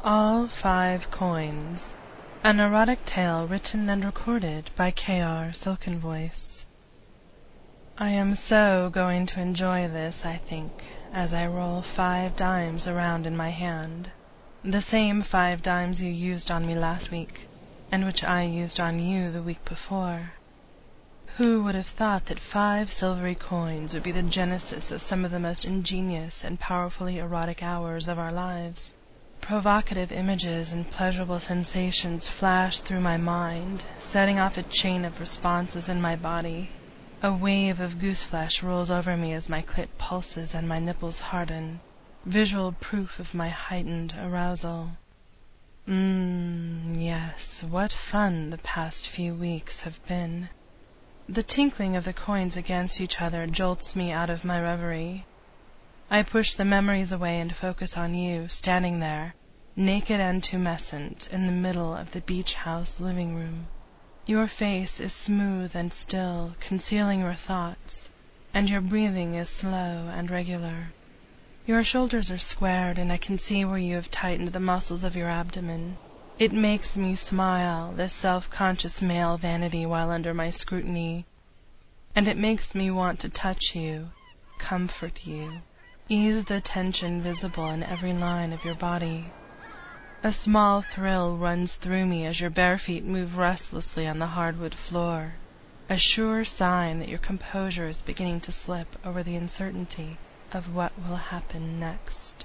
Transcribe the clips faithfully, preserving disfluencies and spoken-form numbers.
All Five Coins, an erotic tale written and recorded by K R Silkenvoice. I am so going to enjoy this, I think, as I roll five dimes around in my hand. The same five dimes you used on me last week, and which I used on you the week before. Who would have thought that five silvery coins would be the genesis of some of the most ingenious and powerfully erotic hours of our lives? Provocative images and pleasurable sensations flash through my mind, setting off a chain of responses in my body. A wave of gooseflesh rolls over me as my clit pulses and my nipples harden, visual proof of my heightened arousal. Mmm, yes, what fun the past few weeks have been. The tinkling of the coins against each other jolts me out of my reverie. I push the memories away and focus on you, standing there, naked and tumescent, in the middle of the beach house living room. Your face is smooth and still, concealing your thoughts, and your breathing is slow and regular. Your shoulders are squared, and I can see where you have tightened the muscles of your abdomen. It makes me smile, this self-conscious male vanity while under my scrutiny, and it makes me want to touch you, comfort you, ease the tension visible in every line of your body. A small thrill runs through me as your bare feet move restlessly on the hardwood floor, a sure sign that your composure is beginning to slip over the uncertainty of what will happen next.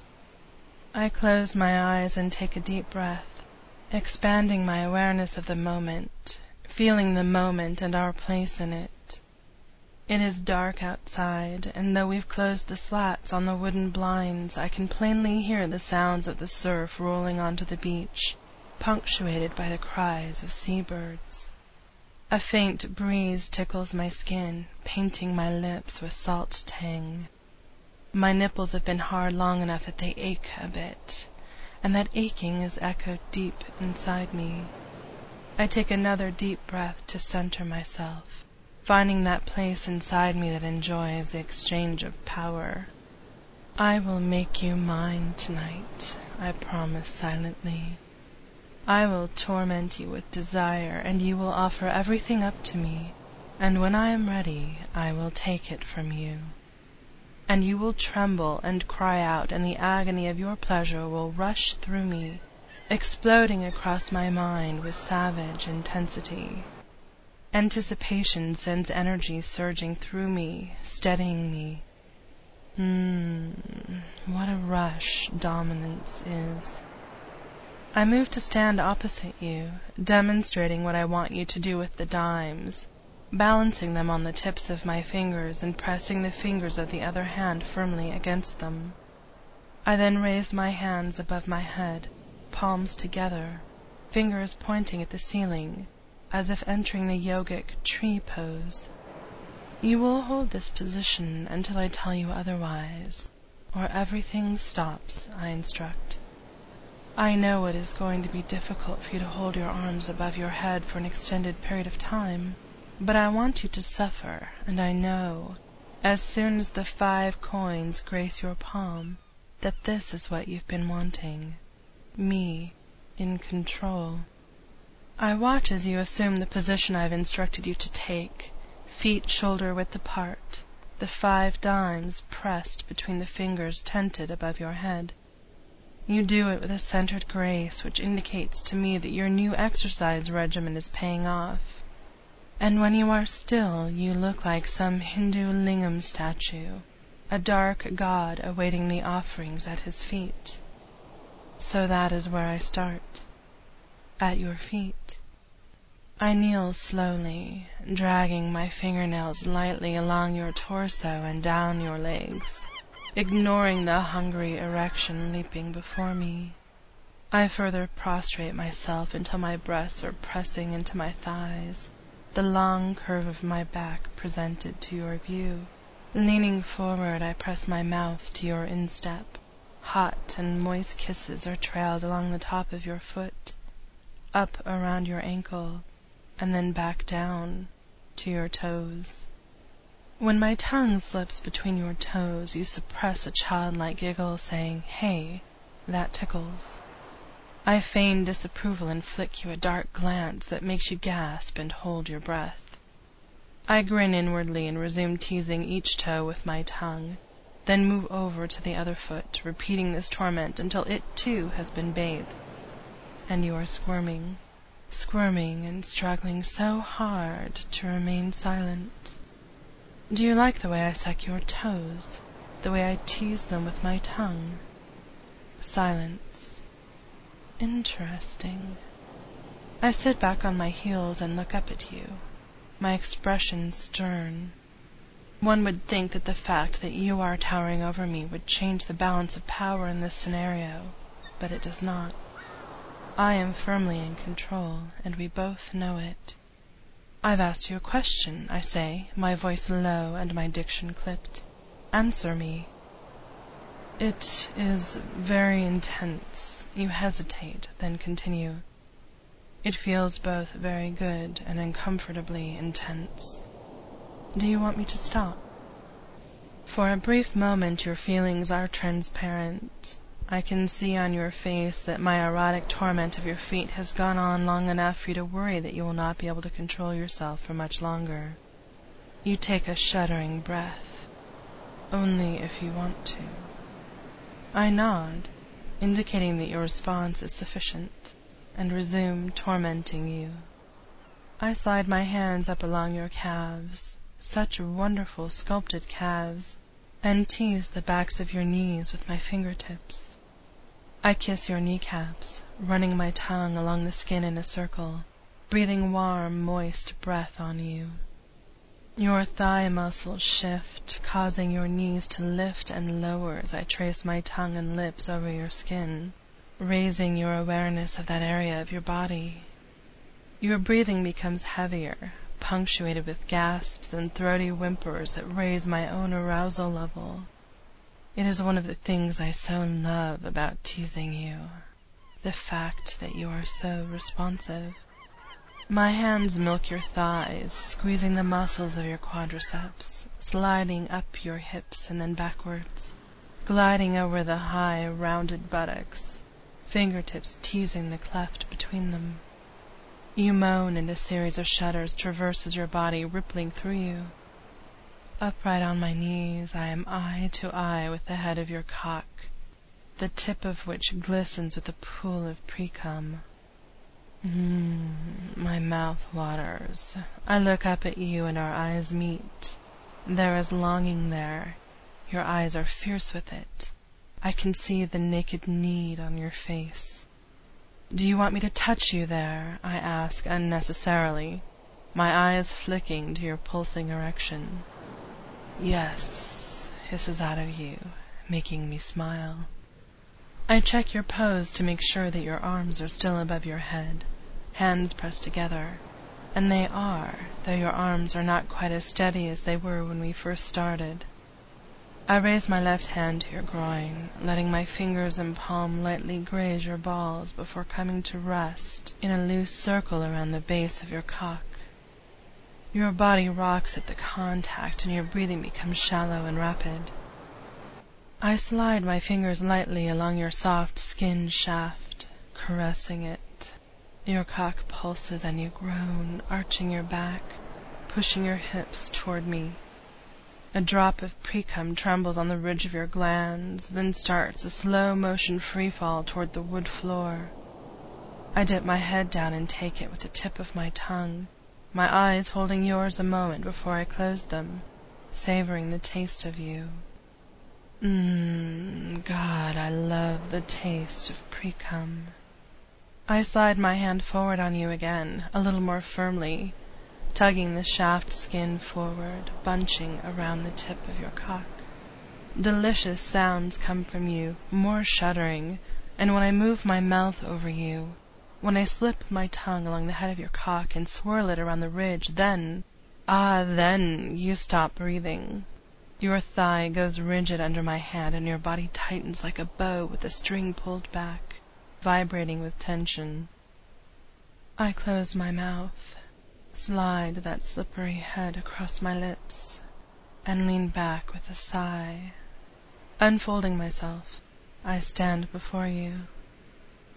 I close my eyes and take a deep breath, expanding my awareness of the moment, feeling the moment and our place in it. It is dark outside, and though we've closed the slats on the wooden blinds, I can plainly hear the sounds of the surf rolling onto the beach, punctuated by the cries of seabirds. A faint breeze tickles my skin, painting my lips with salt tang. My nipples have been hard long enough that they ache a bit, and that aching is echoed deep inside me. I take another deep breath to center myself, finding that place inside me that enjoys the exchange of power. I will make you mine tonight, I promise silently. I will torment you with desire, and you will offer everything up to me, and when I am ready, I will take it from you. And you will tremble and cry out, and the agony of your pleasure will rush through me, exploding across my mind with savage intensity. Anticipation sends energy surging through me, steadying me. Mmm, what a rush dominance is. I move to stand opposite you, demonstrating what I want you to do with the dimes, balancing them on the tips of my fingers and pressing the fingers of the other hand firmly against them. I then raise my hands above my head, palms together, fingers pointing at the ceiling, as if entering the yogic tree pose. You will hold this position until I tell you otherwise, or everything stops, I instruct. I know it is going to be difficult for you to hold your arms above your head for an extended period of time, but I want you to suffer, and I know, as soon as the five coins grace your palm, that this is what you've been wanting. Me in control. I watch as you assume the position I've instructed you to take, feet shoulder-width apart, the five dimes pressed between the fingers tented above your head. You do it with a centered grace which indicates to me that your new exercise regimen is paying off. And when you are still, you look like some Hindu lingam statue, a dark god awaiting the offerings at his feet. So that is where I start. At your feet. I kneel slowly, dragging my fingernails lightly along your torso and down your legs, ignoring the hungry erection leaping before me. I further prostrate myself until my breasts are pressing into my thighs, the long curve of my back presented to your view. Leaning forward, I press my mouth to your instep. Hot and moist kisses are trailed along the top of your foot, up around your ankle, and then back down to your toes. When my tongue slips between your toes, you suppress a childlike giggle, saying, "Hey, that tickles." I feign disapproval and flick you a dark glance that makes you gasp and hold your breath. I grin inwardly and resume teasing each toe with my tongue, then move over to the other foot, repeating this torment until it too has been bathed. And you are squirming, squirming and struggling so hard to remain silent. Do you like the way I suck your toes, the way I tease them with my tongue? Silence. Interesting. I sit back on my heels and look up at you, my expression stern. One would think that the fact that you are towering over me would change the balance of power in this scenario, but it does not. I am firmly in control, and we both know it. I've asked you a question, I say, my voice low and my diction clipped. Answer me. It is very intense. You hesitate, then continue. It feels both very good and uncomfortably intense. Do you want me to stop? For a brief moment your feelings are transparent. I can see on your face that my erotic torment of your feet has gone on long enough for you to worry that you will not be able to control yourself for much longer. You take a shuddering breath. Only if you want to. I nod, indicating that your response is sufficient, and resume tormenting you. I slide my hands up along your calves, such wonderful sculpted calves, and tease the backs of your knees with my fingertips. I kiss your kneecaps, running my tongue along the skin in a circle, breathing warm, moist breath on you. Your thigh muscles shift, causing your knees to lift and lower as I trace my tongue and lips over your skin, raising your awareness of that area of your body. Your breathing becomes heavier, punctuated with gasps and throaty whimpers that raise my own arousal level. It is one of the things I so love about teasing you, the fact that you are so responsive. My hands milk your thighs, squeezing the muscles of your quadriceps, sliding up your hips and then backwards, gliding over the high, rounded buttocks, fingertips teasing the cleft between them. You moan and a series of shudders traverses your body, rippling through you. Upright on my knees, I am eye to eye with the head of your cock, the tip of which glistens with a pool of pre-cum. Mmm, my mouth waters. I look up at you and our eyes meet. There is longing there. Your eyes are fierce with it. I can see the naked need on your face. Do you want me to touch you there? I ask unnecessarily, my eyes flicking to your pulsing erection. Yes, hisses out of you, making me smile. I check your pose to make sure that your arms are still above your head, hands pressed together, and they are, though your arms are not quite as steady as they were when we first started. I raise my left hand to your groin, letting my fingers and palm lightly graze your balls before coming to rest in a loose circle around the base of your cock. Your body rocks at the contact and your breathing becomes shallow and rapid. I slide my fingers lightly along your soft skin shaft, caressing it. Your cock pulses and you groan, arching your back, pushing your hips toward me. A drop of pre-cum trembles on the ridge of your glands, then starts a slow-motion free-fall toward the wood floor. I dip my head down and take it with the tip of my tongue, my eyes holding yours a moment before I close them, savoring the taste of you. Mmm, God, I love the taste of pre-cum. I slide my hand forward on you again, a little more firmly, tugging the shaft skin forward, bunching around the tip of your cock. Delicious sounds come from you, more shuddering, and when I move my mouth over you, when I slip my tongue along the head of your cock and swirl it around the ridge, then, ah, then you stop breathing. Your thigh goes rigid under my hand and your body tightens like a bow with the string pulled back, vibrating with tension. I close my mouth, slide that slippery head across my lips, and lean back with a sigh. Unfolding myself, I stand before you.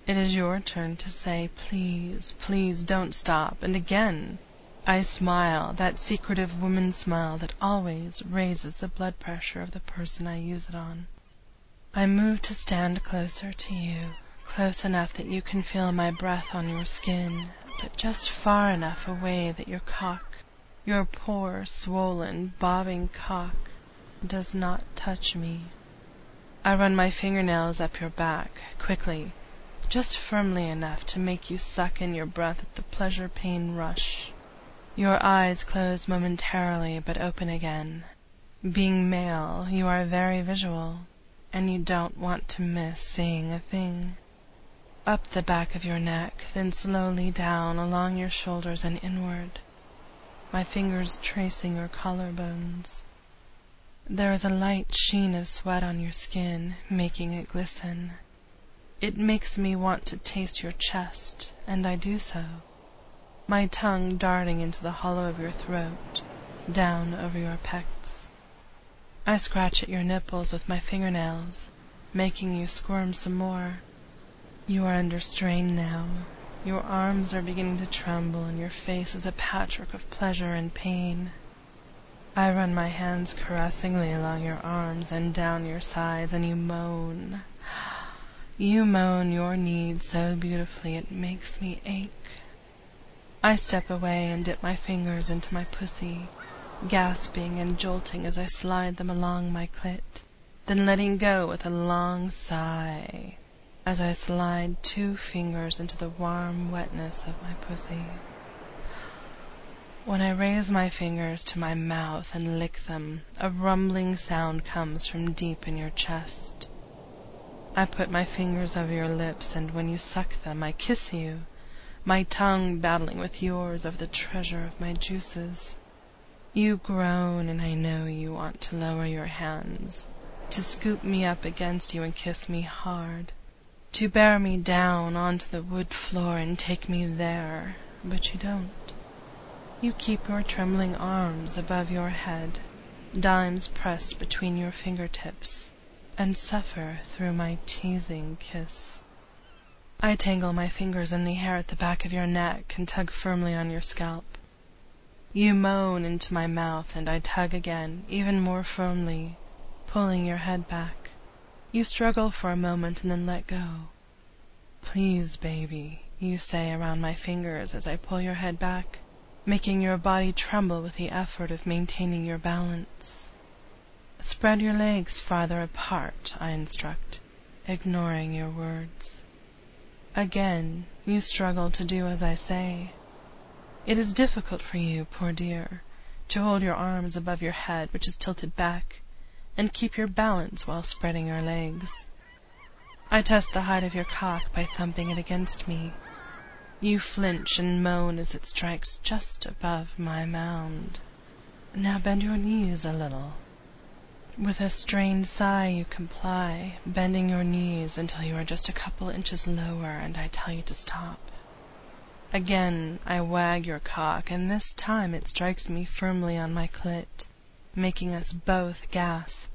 It is your turn to say, please, please don't stop, and again I smile, that secretive woman's smile that always raises the blood pressure of the person I use it on. I move to stand closer to you, close enough that you can feel my breath on your skin, but just far enough away that your cock, your poor, swollen, bobbing cock, does not touch me. I run my fingernails up your back, quickly, just firmly enough to make you suck in your breath at the pleasure-pain rush. Your eyes close momentarily, but open again. Being male, you are very visual, and you don't want to miss seeing a thing. Up the back of your neck, then slowly down along your shoulders and inward, my fingers tracing your collarbones. There is a light sheen of sweat on your skin, making it glisten. It makes me want to taste your chest, and I do so, my tongue darting into the hollow of your throat, down over your pecs. I scratch at your nipples with my fingernails, making you squirm some more. You are under strain now. Your arms are beginning to tremble, and your face is a patchwork of pleasure and pain. I run my hands caressingly along your arms and down your sides, and you moan. You moan your needs so beautifully it makes me ache. I step away and dip my fingers into my pussy, gasping and jolting as I slide them along my clit, then letting go with a long sigh as I slide two fingers into the warm wetness of my pussy. When I raise my fingers to my mouth and lick them, a rumbling sound comes from deep in your chest. I put my fingers over your lips, and when you suck them, I kiss you, my tongue battling with yours over the treasure of my juices. You groan, and I know you want to lower your hands, to scoop me up against you and kiss me hard, to bear me down onto the wood floor and take me there, but you don't. You keep your trembling arms above your head, dimes pressed between your fingertips, and suffer through my teasing kiss. I tangle my fingers in the hair at the back of your neck and tug firmly on your scalp. You moan into my mouth, and I tug again, even more firmly, pulling your head back. You struggle for a moment and then let go. Please, baby, you say around my fingers as I pull your head back, making your body tremble with the effort of maintaining your balance. Spread your legs farther apart, I instruct, ignoring your words. Again, you struggle to do as I say. It is difficult for you, poor dear, to hold your arms above your head, which is tilted back, and keep your balance while spreading your legs. I test the height of your cock by thumping it against me. You flinch and moan as it strikes just above my mound. Now bend your knees a little. With a strained sigh you comply, bending your knees until you are just a couple inches lower, and I tell you to stop. Again I wag your cock, and this time it strikes me firmly on my clit, making us both gasp.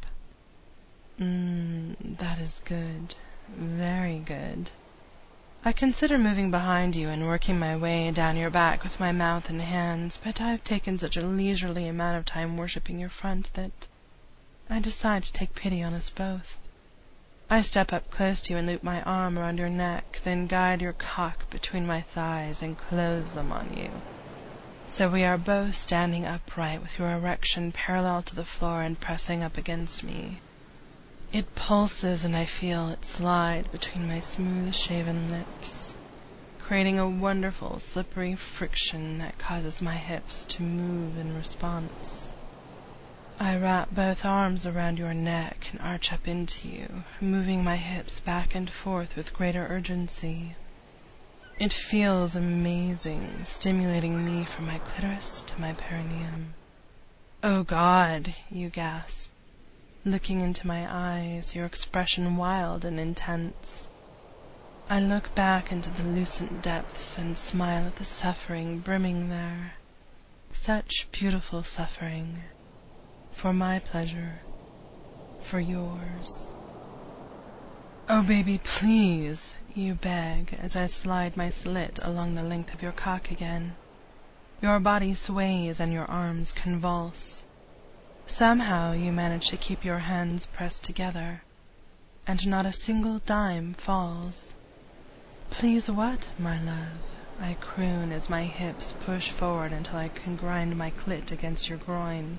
Mmm, that is good. Very good. I consider moving behind you and working my way down your back with my mouth and hands, but I've taken such a leisurely amount of time worshipping your front that I decide to take pity on us both. I step up close to you and loop my arm around your neck, then guide your cock between my thighs and close them on you. So we are both standing upright with your erection parallel to the floor and pressing up against me. It pulses and I feel it slide between my smooth-shaven lips, creating a wonderful slippery friction that causes my hips to move in response. I wrap both arms around your neck and arch up into you, moving my hips back and forth with greater urgency. It feels amazing, stimulating me from my clitoris to my perineum. Oh God, you gasp, looking into my eyes, your expression wild and intense. I look back into the lucent depths and smile at the suffering brimming there. Such beautiful suffering. For my pleasure. For yours. "Oh, baby, please," you beg as I slide my slit along the length of your cock again. Your body sways and your arms convulse. Somehow you manage to keep your hands pressed together, and not a single dime falls. "Please what, my love?" I croon as my hips push forward until I can grind my clit against your groin.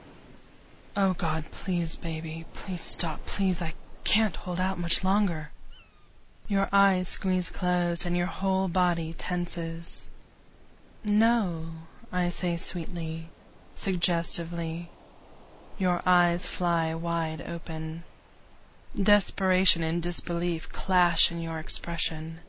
"Oh God, please, baby, please stop, please, I can't hold out much longer." Your eyes squeeze closed and your whole body tenses. "No," I say sweetly, suggestively. Your eyes fly wide open. Desperation and disbelief clash in your expression.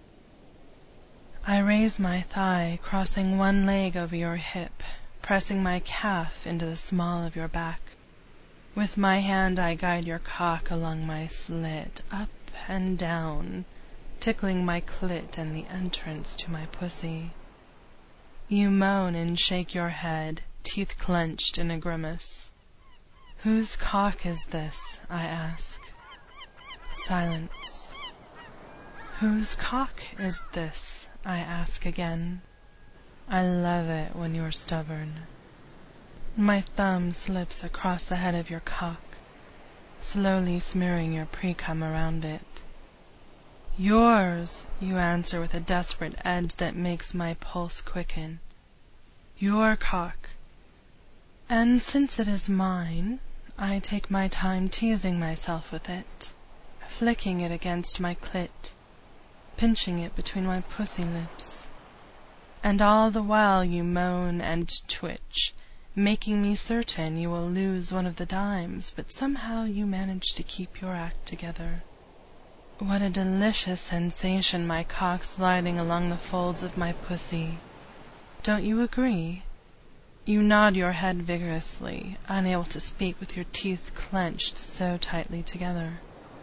I raise my thigh, crossing one leg over your hip, pressing my calf into the small of your back. With my hand I guide your cock along my slit, up and down, tickling my clit and the entrance to my pussy. You moan and shake your head, teeth clenched in a grimace. "Whose cock is this?" I ask. Silence. "Whose cock is this?" I ask again. I love it when you're stubborn. My thumb slips across the head of your cock, slowly smearing your pre-cum around it. "Yours," you answer with a desperate edge that makes my pulse quicken. "Your cock." And since it is mine, I take my time teasing myself with it, flicking it against my clit, pinching it between my pussy lips. And all the while you moan and twitch, making me certain you will lose one of the dimes, but somehow you manage to keep your act together. What a delicious sensation, my cock sliding along the folds of my pussy. Don't you agree? You nod your head vigorously, unable to speak with your teeth clenched so tightly together.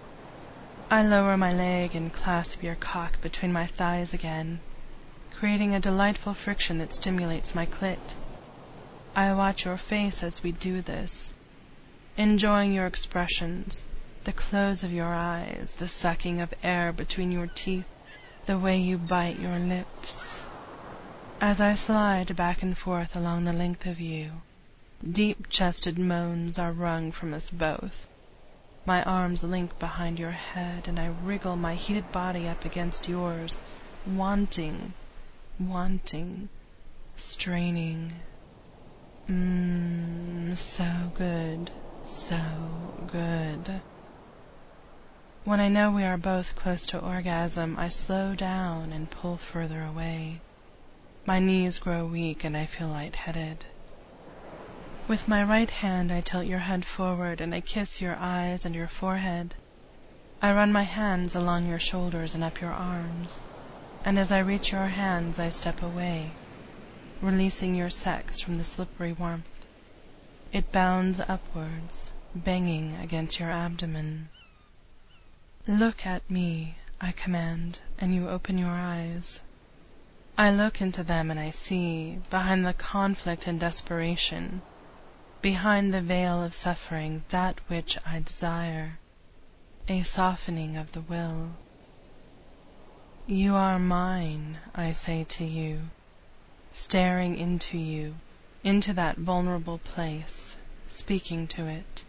I lower my leg and clasp your cock between my thighs again, creating a delightful friction that stimulates my clit. I watch your face as we do this, enjoying your expressions, the close of your eyes, the sucking of air between your teeth, the way you bite your lips. As I slide back and forth along the length of you, deep-chested moans are wrung from us both. My arms link behind your head, and I wriggle my heated body up against yours, wanting, wanting, straining. Mmm, so good, so good. When I know we are both close to orgasm, I slow down and pull further away. My knees grow weak and I feel lightheaded. With my right hand I tilt your head forward and I kiss your eyes and your forehead. I run my hands along your shoulders and up your arms, and as I reach your hands I step away, releasing your sex from the slippery warmth. It bounds upwards, banging against your abdomen. "Look at me," I command, and you open your eyes. I look into them and I see, behind the conflict and desperation, behind the veil of suffering, that which I desire, a softening of the will. "You are mine," I say to you, staring into you, into that vulnerable place, speaking to it.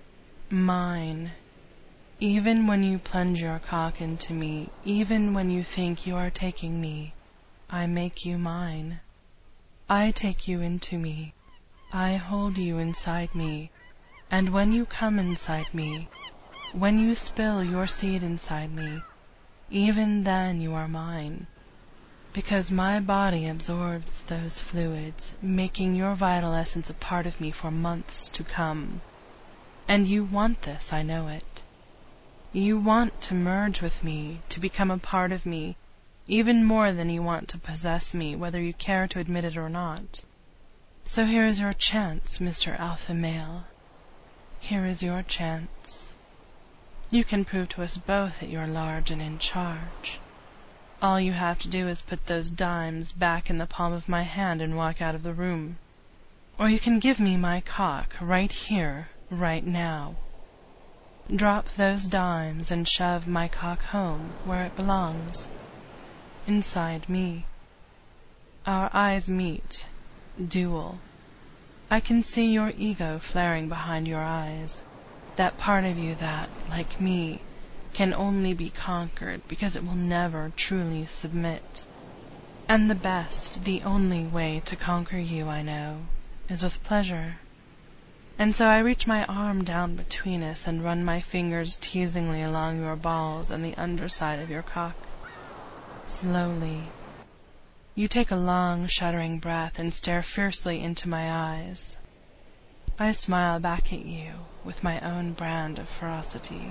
"Mine. Even when you plunge your cock into me, even when you think you are taking me, I make you mine. I take you into me. I hold you inside me, and when you come inside me, when you spill your seed inside me, even then you are mine, because my body absorbs those fluids, making your vital essence a part of me for months to come. And you want this, I know it. You want to merge with me, to become a part of me, even more than you want to possess me, whether you care to admit it or not. So here is your chance, Mister Alpha Male. Here is your chance. You can prove to us both that you're large and in charge. All you have to do is put those dimes back in the palm of my hand and walk out of the room. Or you can give me my cock right here, right now. Drop those dimes and shove my cock home where it belongs, inside me. Our eyes meet, duel. I can see your ego flaring behind your eyes, that part of you that, like me, can only be conquered because it will never truly submit. And the best, the only way to conquer you, I know, is with pleasure. And so I reach my arm down between us and run my fingers teasingly along your balls and the underside of your cock. Slowly. You take a long, shuddering breath and stare fiercely into my eyes. I smile back at you with my own brand of ferocity.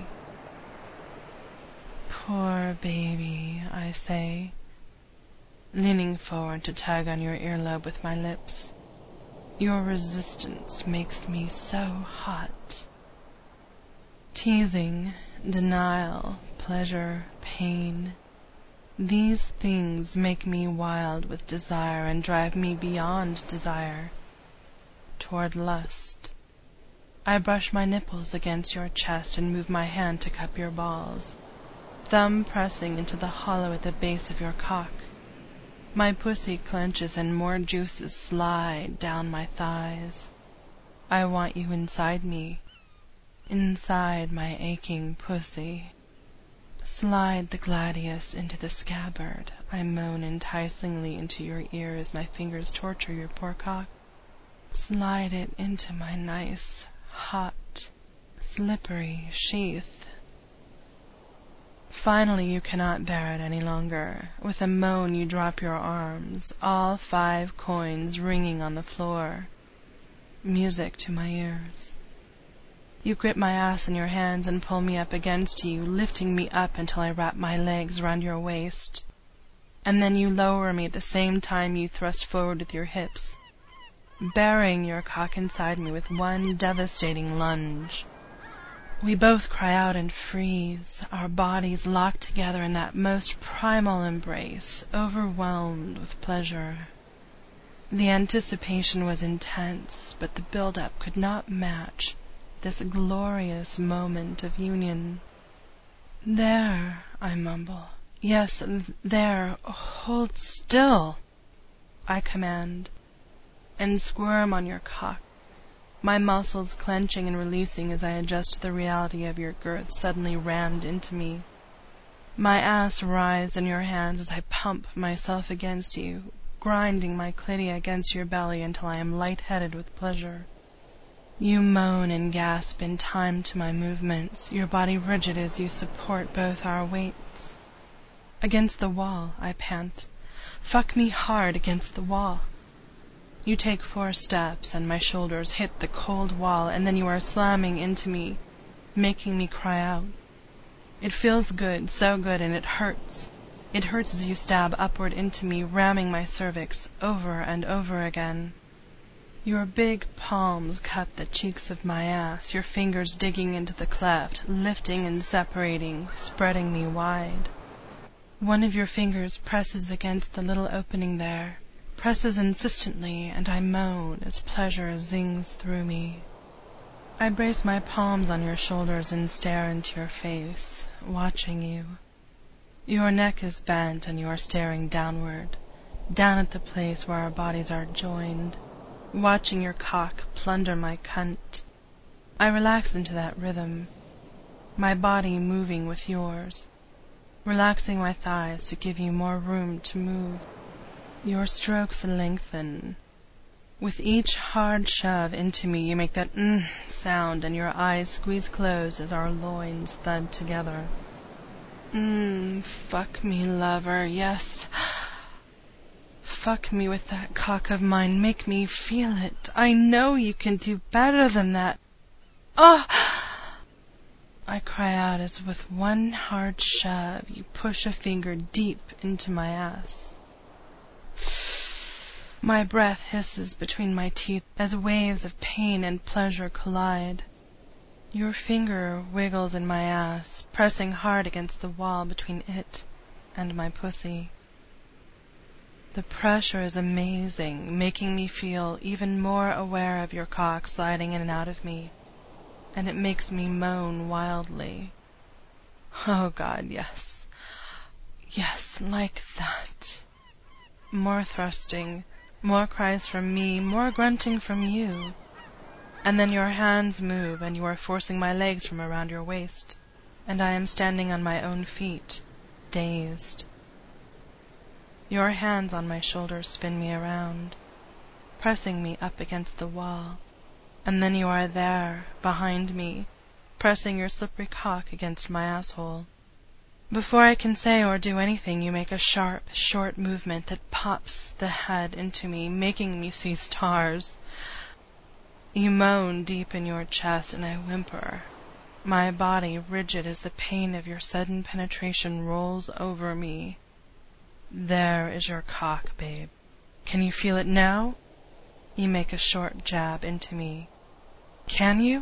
Poor baby, I say, leaning forward to tug on your earlobe with my lips. Your resistance makes me so hot. Teasing, denial, pleasure, pain. These things make me wild with desire and drive me beyond desire, toward lust. I brush my nipples against your chest and move my hand to cup your balls, thumb pressing into the hollow at the base of your cock. My pussy clenches and more juices slide down my thighs. I want you inside me, inside my aching pussy. Slide the gladius into the scabbard, I moan enticingly into your ear as my fingers torture your poor cock. Slide it into my nice, hot, slippery sheath. Finally you cannot bear it any longer. With a moan you drop your arms, all five coins ringing on the floor. Music to my ears. You grip my ass in your hands and pull me up against you, lifting me up until I wrap my legs round your waist. And then you lower me at the same time you thrust forward with your hips, burying your cock inside me with one devastating lunge. We both cry out and freeze, our bodies locked together in that most primal embrace, overwhelmed with pleasure. The anticipation was intense, but the build-up could not match this glorious moment of union. There, I mumble. Yes, there, hold still, I command, and squirm on your cock, my muscles clenching and releasing as I adjust to the reality of your girth suddenly rammed into me. My ass writhes in your hands as I pump myself against you, grinding my clitty against your belly until I am lightheaded with pleasure. You moan and gasp in time to my movements, your body rigid as you support both our weights. Against the wall, I pant. Fuck me hard against the wall. You take four steps and my shoulders hit the cold wall, and then you are slamming into me, making me cry out. It feels good, so good, and it hurts. It hurts as you stab upward into me, ramming my cervix over and over again. Your big palms cup the cheeks of my ass, your fingers digging into the cleft, lifting and separating, spreading me wide. One of your fingers presses against the little opening there, presses insistently, and I moan as pleasure zings through me. I brace my palms on your shoulders and stare into your face, watching you. Your neck is bent and you are staring downward, down at the place where our bodies are joined, watching your cock plunder my cunt. I relax into that rhythm, my body moving with yours, relaxing my thighs to give you more room to move. Your strokes lengthen. With each hard shove into me, you make that mm sound and your eyes squeeze closed as our loins thud together. Mmm, fuck me, lover, yes. Fuck me with that cock of mine, make me feel it. I know you can do better than that. Ah! Oh! I cry out as with one hard shove you push a finger deep into my ass. My breath hisses between my teeth as waves of pain and pleasure collide. Your finger wiggles in my ass, pressing hard against the wall between it and my pussy. The pressure is amazing, making me feel even more aware of your cock sliding in and out of me, and it makes me moan wildly. Oh God, yes. Yes, like that. More thrusting, more cries from me, more grunting from you. And then your hands move and you are forcing my legs from around your waist, and I am standing on my own feet, dazed. Your hands on my shoulders spin me around, pressing me up against the wall, and then you are there, behind me, pressing your slippery cock against my asshole. Before I can say or do anything, you make a sharp, short movement that pops the head into me, making me see stars. You moan deep in your chest, and I whimper. My body, rigid as the pain of your sudden penetration, rolls over me. There is your cock, babe. Can you feel it now? You make a short jab into me. Can you?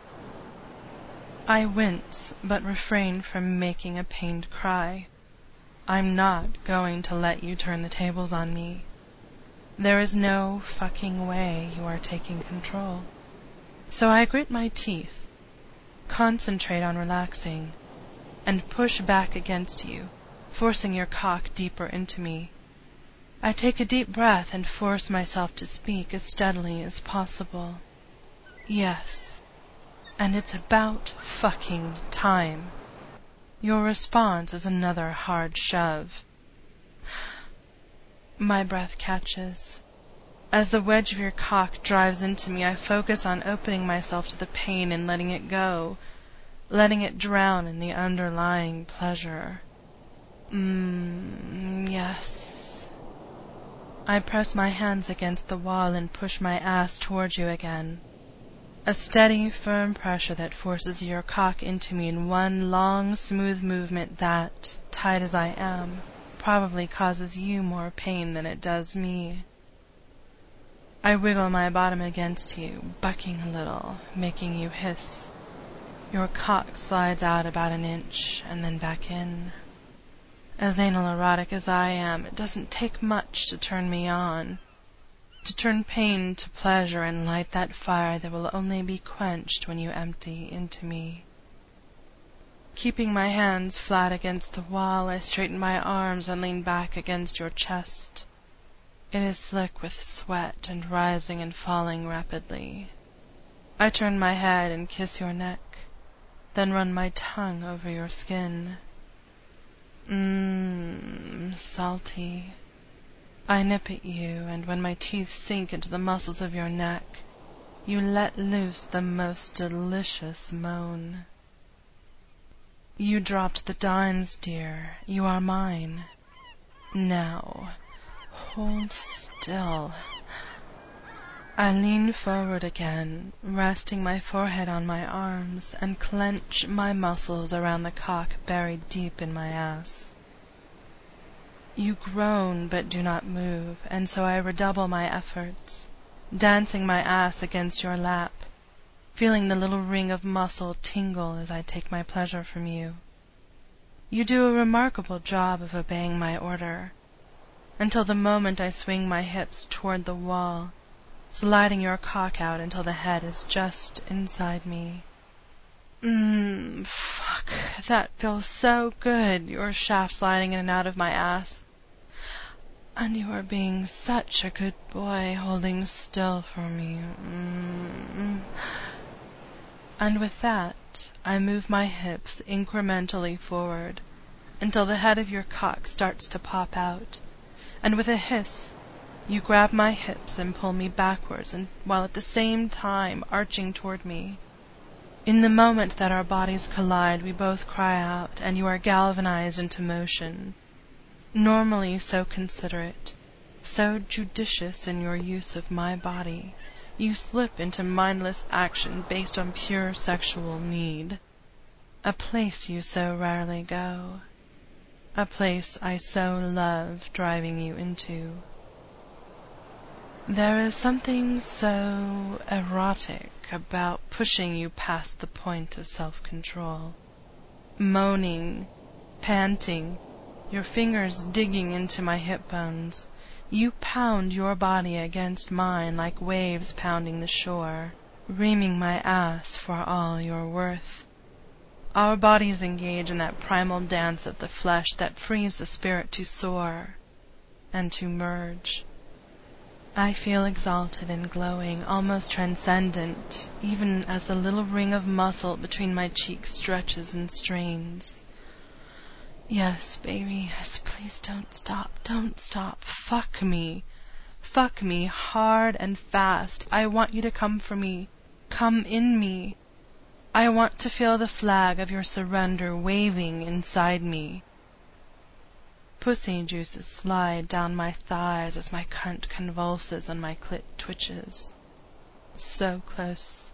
I wince, but refrain from making a pained cry. I'm not going to let you turn the tables on me. There is no fucking way you are taking control. So I grit my teeth, concentrate on relaxing, and push back against you, forcing your cock deeper into me. I take a deep breath and force myself to speak as steadily as possible. Yes, and it's about fucking time. Your response is another hard shove. My breath catches. As the wedge of your cock drives into me, I focus on opening myself to the pain and letting it go, letting it drown in the underlying pleasure. Mmm, yes. I press my hands against the wall and push my ass towards you again. A steady, firm pressure that forces your cock into me in one long, smooth movement that, tight as I am, probably causes you more pain than it does me. I wiggle my bottom against you, bucking a little, making you hiss. Your cock slides out about an inch and then back in. As anal erotic as I am, it doesn't take much to turn me on, to turn pain to pleasure and light that fire that will only be quenched when you empty into me. Keeping my hands flat against the wall, I straighten my arms and lean back against your chest. It is slick with sweat and rising and falling rapidly. I turn my head and kiss your neck, then run my tongue over your skin. Mmm, salty. I nip at you, and when my teeth sink into the muscles of your neck, you let loose the most delicious moan. You dropped the dimes, dear. You are mine. Now, hold still. I lean forward again, resting my forehead on my arms, and clench my muscles around the cock buried deep in my ass. You groan but do not move, and so I redouble my efforts, dancing my ass against your lap, feeling the little ring of muscle tingle as I take my pleasure from you. You do a remarkable job of obeying my order, until the moment I swing my hips toward the wall, sliding your cock out until the head is just inside me. Mmm, fuck, that feels so good, your shaft sliding in and out of my ass. And you are being such a good boy, holding still for me. Mm. And with that, I move my hips incrementally forward until the head of your cock starts to pop out, and with a hiss, you grab my hips and pull me backwards, and while at the same time arching toward me. In the moment that our bodies collide, we both cry out, and you are galvanized into motion. Normally so considerate, so judicious in your use of my body, you slip into mindless action based on pure sexual need. A place you so rarely go. A place I so love driving you into. There is something so erotic about pushing you past the point of self-control. Moaning, panting, your fingers digging into my hip bones, you pound your body against mine like waves pounding the shore. reaming my ass for all you're worth. Our bodies engage in that primal dance of the flesh that frees the spirit to soar and to merge. I feel exalted and glowing, almost transcendent, even as the little ring of muscle between my cheeks stretches and strains. Yes, baby, yes, please don't stop, don't stop. Fuck me. Fuck me hard and fast. I want you to come for me. Come in me. I want to feel the flag of your surrender waving inside me. Pussy juices slide down my thighs as my cunt convulses and my clit twitches. So close.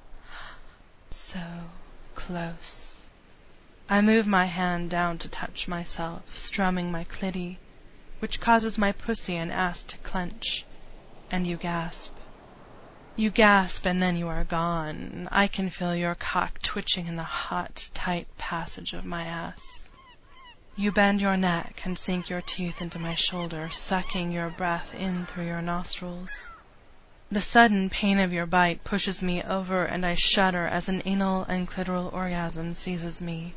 So close. I move my hand down to touch myself, strumming my clitty, which causes my pussy and ass to clench, and you gasp. You gasp and then you are gone. I can feel your cock twitching in the hot, tight passage of my ass. You bend your neck and sink your teeth into my shoulder, sucking your breath in through your nostrils. The sudden pain of your bite pushes me over and I shudder as an anal and clitoral orgasm seizes me.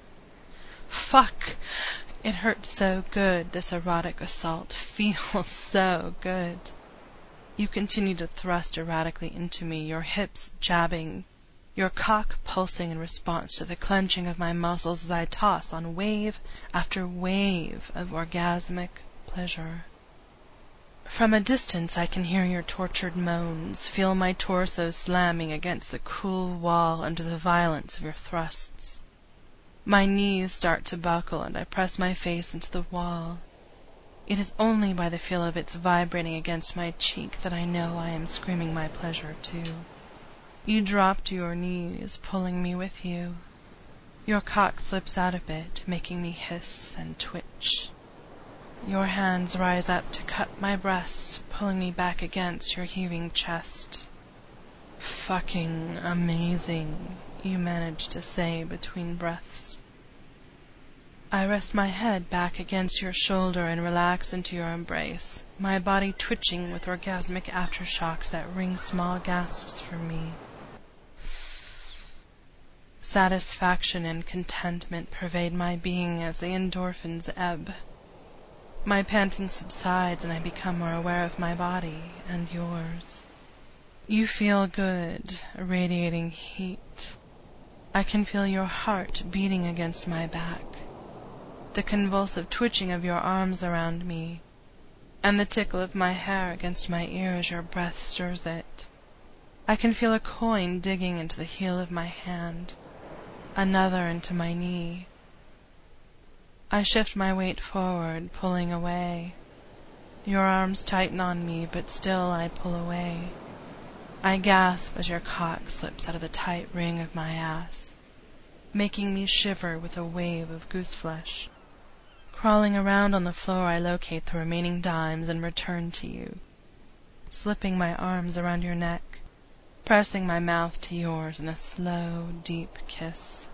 Fuck! It hurts so good, this erotic assault feels so good. You continue to thrust erratically into me, your hips jabbing, your cock pulsing in response to the clenching of my muscles as I toss on wave after wave of orgasmic pleasure. From a distance I can hear your tortured moans, feel my torso slamming against the cool wall under the violence of your thrusts. My knees start to buckle and I press my face into the wall. It is only by the feel of its vibrating against my cheek that I know I am screaming my pleasure too. You drop to your knees, pulling me with you. Your cock slips out a bit, making me hiss and twitch. Your hands rise up to cut my breasts, pulling me back against your heaving chest. Fucking amazing, you manage to say between breaths. I rest my head back against your shoulder and relax into your embrace, my body twitching with orgasmic aftershocks that wring small gasps from me. Satisfaction and contentment pervade my being as the endorphins ebb. My panting subsides and I become more aware of my body and yours. You feel good, radiating heat. I can feel your heart beating against my back, the convulsive twitching of your arms around me, and the tickle of my hair against my ear as your breath stirs it. I can feel a coin digging into the heel of my hand, another into my knee. I shift my weight forward, pulling away. Your arms tighten on me, but still I pull away. I gasp as your cock slips out of the tight ring of my ass, making me shiver with a wave of gooseflesh. Crawling around on the floor, I locate the remaining dimes and return to you, slipping my arms around your neck, pressing my mouth to yours in a slow, deep kiss.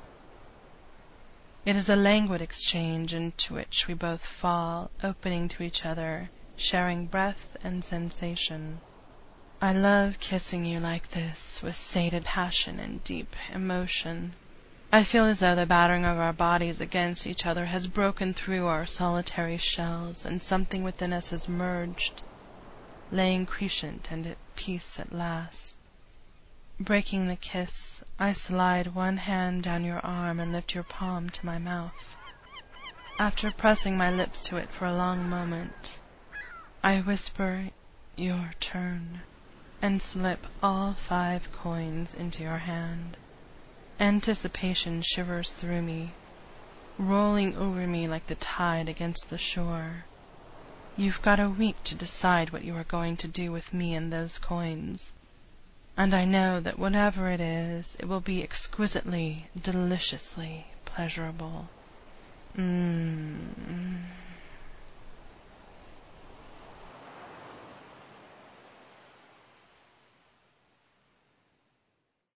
It is a languid exchange into which we both fall, opening to each other, sharing breath and sensation. I love kissing you like this, with sated passion and deep emotion. I feel as though the battering of our bodies against each other has broken through our solitary shells, and something within us has merged, laying crescent and at peace at last. Breaking the kiss, I slide one hand down your arm and lift your palm to my mouth. After pressing my lips to it for a long moment, I whisper, "Your turn," and slip all five coins into your hand. Anticipation shivers through me, rolling over me like the tide against the shore. You've got a week to decide what you are going to do with me and those coins, and I know that whatever it is, it will be exquisitely, deliciously pleasurable. Mmm.